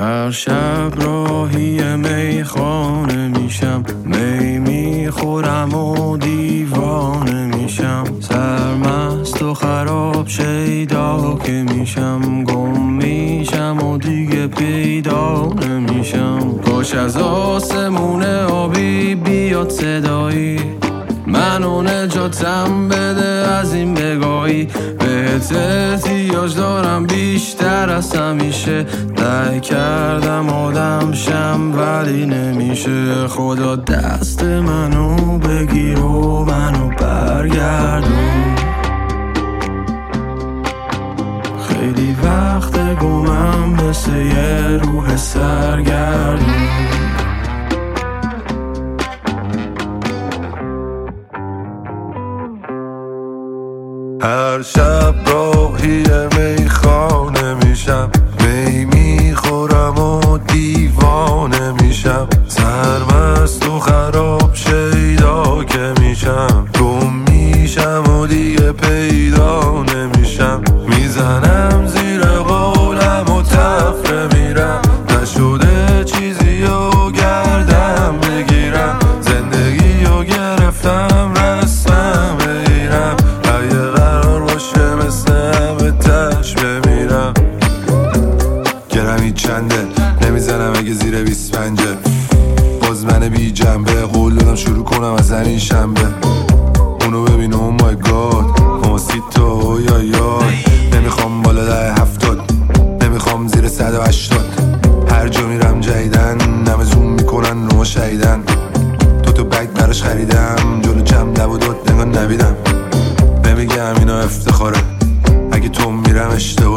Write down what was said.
هر شب راهی میخانه میشم، می میخورم و دیوانه میشم، سرمست و خراب شیدا که میشم، گم میشم و دیگه پیدا نمیشم. کاش از آسمون آبی بیاد صدایی، منو نجاتم بده از این بگاهی. بهت احتیاج دارم بیشتر از همیشه، سعی کردم آدم شم ولی نمیشه. خدا دست منو بگیر و منو برگردون، خیلی وقت گمم مثل یه روح سرگردون. هر شب راهی میخانه میشم، می میخورم و دیوانه میشم، سرمست و خراب شیدا که میشم، گم میشم و دیگه پیدا نمیشم. میزنم زیر قولم و تفره میرم، نشده چیزی و گردم بگیرم، زندگی رو گرفتم رسمم بگیرم، اگه قرار باشه مثل همه تش بمیرم. گرمی چنده نمیزنم اگه زیر 25، باز من بی جنبه قول دادم شروع کنم از همین شنبه. اونو ببین او مای گاد موسیتو یا یای، نمیخوام بالا ده 70، نمیخوام زیر 180، هر جا میرم جدیدن نمه زوم میکنن رو ما شهیدن. تو بگ براش خریدم جلو جمع دب و داد نگاه نبیدم، نمیگم اینا افتخاره اگه تو میرم اشتباه